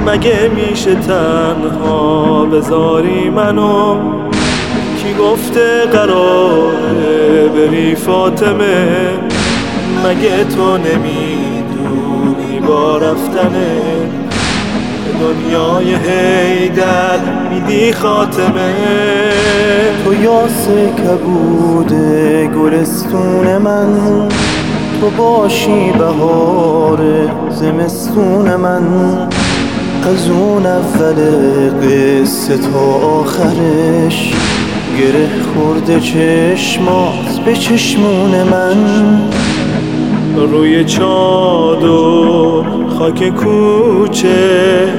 مگه میشه تنها بذاری منو؟ کی گفته قراره بری فاطمه؟ مگه تو نمیدونی با رفتنه به دنیای حیدر میدی خاتمه؟ تو یاس کبود گلستون من، تو باشی بهار زمستون من. از اون اول قصه تا آخرش گره خورده چشمات به چشمون من. روی چادر خاک کوچه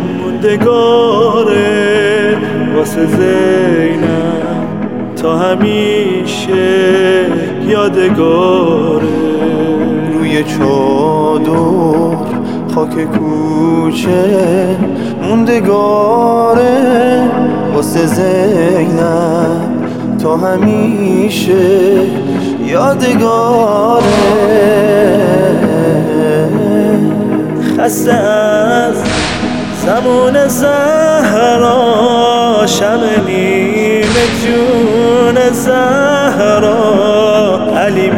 موندگاره واسه زینب تا همیشه یادگاره. روی چادر خاک کوچه موندگاره واسه زینب تا همیشه یادگاره. خسته از زمان زهرا، شب نیمه جون زهرا. علی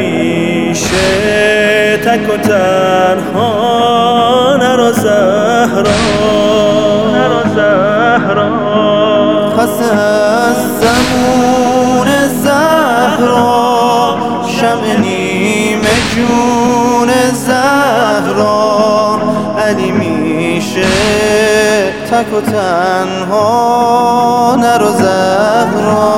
میشه تک و تنها، نرو زهرا نرو زهرا. خسته از زمان زهرا، شب نیمه جون زهرا. علی میشه تک و تنها، نرو زهرا.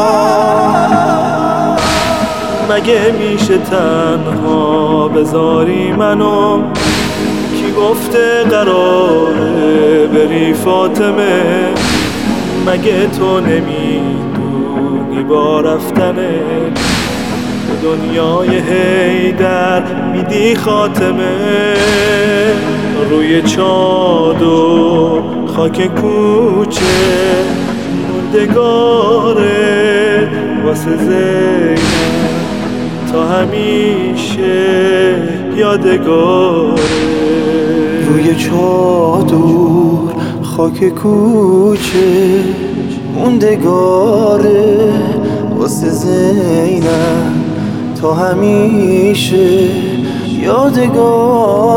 مگه میشه تنها بذاری منو؟ کی گفته قراره بری فاطمه؟ مگه تو نمیدونی با رفتنه به دنیای حیدر میدی خاتمه؟ روی چادر خاک کوچه موندگاره واسه زینب تا همیشه یادگاره. روی چادر خاک کوچه موندگاره واسه زینب تا همیشه یادگاره.